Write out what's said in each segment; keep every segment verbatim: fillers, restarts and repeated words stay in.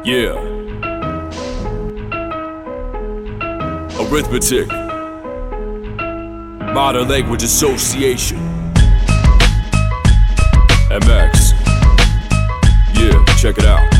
Yeah. Arithmetic. Modern Language Association. M X. Yeah, check it out.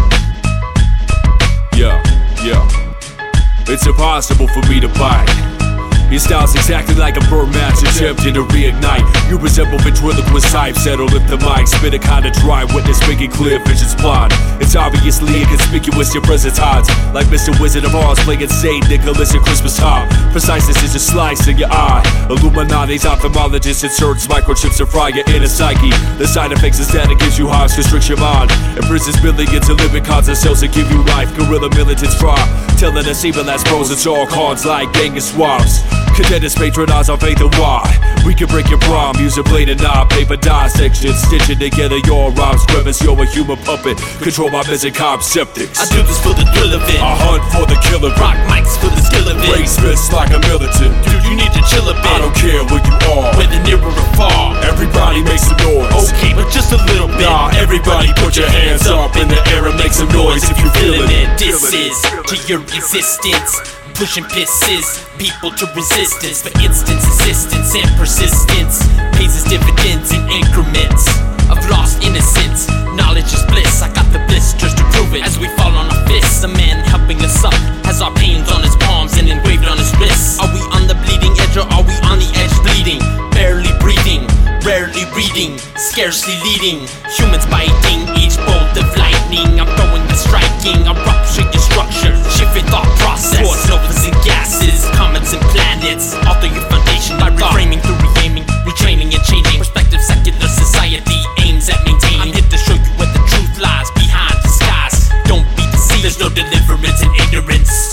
Yeah, yeah. It's impossible for me to bite. Your style's exactly like a burn match attempting to reignite. You resemble ventriloquist type, settle if the mic spit a kinda dry witness, making clear vision's blind. It's obviously inconspicuous, your presence hides like Mister Wizard of Oz playing Saint Nicholas at Christmas time. Preciseness is a slice in your eye. Illuminati's ophthalmologist inserts microchips to fry your inner psyche. The side effects is that it gives you hives, constricts your mind, imprisons millions to living concept cells that give you life. Guerrilla militants try, telling us even as pros it's all cards like Genghis swabs. Contenders patronize our faith and why we can break your prime, use a blade and knob, paper dissection, stitching together your rhymes, premise. You're a human puppet, control my missing conceptics. I do this for the thrill of it. I hunt for the killer. Rock mics for the skill of it. Raise fists like a militant. Dude, you need to chill a bit. I don't care where you are, whether near or far. Everybody makes some noise. Okay, but just a little bit. Nah, everybody put your hands up in the air and make some noise if you feeling it. This is to your existence. Pushing pisses people to resistance. For instance, assistance and persistence pays its dividends in increments of lost innocence. Knowledge is bliss, I got the blisters to prove it. As we fall on our fists, a man helping us up has our pains on his palms and engraved on his wrists. Are we on the bleeding edge or are we on the edge bleeding? Barely breathing, rarely reading, scarcely leading. Humans biting each bolt of lightning. I'm throwing the striking, I'm rupturing your structure, shift your thought process. Towards novas and gases, comets and planets. Alter your foundation by reframing through re-aiming, retraining and changing perspective. Secular society aims at maintaining. I'm here to show you where the truth lies behind disguise. Don't be deceived, there's no deliverance in ignorance.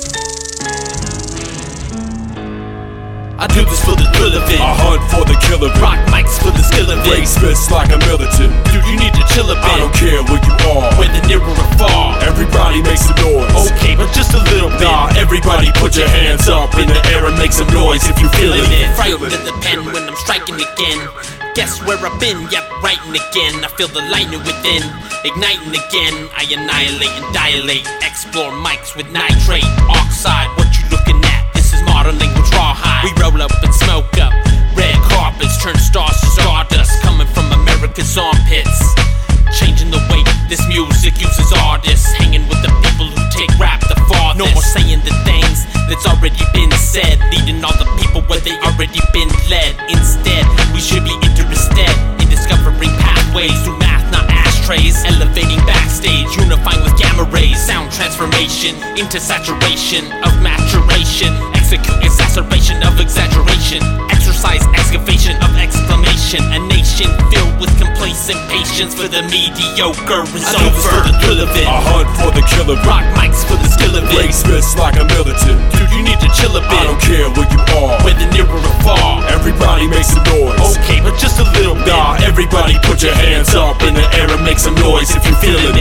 I do this for the thrill of it. I hunt for the killer. Rock mics for the skill of it. Raise fists like a militant. Dude, you need to chill a bit. I don't care where you are, whether near or far. Everybody makes some noise. Okay, but just a little bit. Nah, everybody put your hands up in the air and make some noise if you feeling it. Frightened of the pen when I'm striking again. Guess where I've been? Yep, writing again. I feel the lightning within, igniting again. I annihilate and dilate. Explore mics with nitrate oxide. What you looking at? This is modern language rawhide. We roll up and smoke up. Red carpets turn stars to stardust, coming from America's armpits. Changing the way this music uses artists, hanging with the people who take rap the farthest. No more saying the things that's already been said, leading all the people where they already been led. Instead, we should be interested in discovering pathways through math, not ashtrays. Elevating backstage, unifying with gamma rays. Sound transformation into saturation of maturation. Execute exacerbation of exaggeration. Exercise excavation of exclamation. A nation filled with complacent patience, for the mediocre is I do over. this for the thrill of it. I hunt for the killer. Rock mics for the skill of it. Raise fists like a militant. Dude, you need to chill a bit. I don't care where you are, whether near or far. Everybody makes some noise. Okay, but just a little bit. Nah, everybody put your hands up in the air and make some noise if you feeling it.